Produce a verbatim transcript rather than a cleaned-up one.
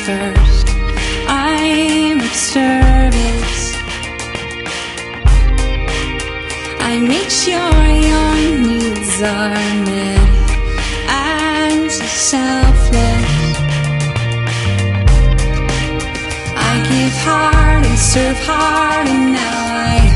first. I'm of service. I make sure your needs are met. I'm so selfless. I give hard and serve hard, and now I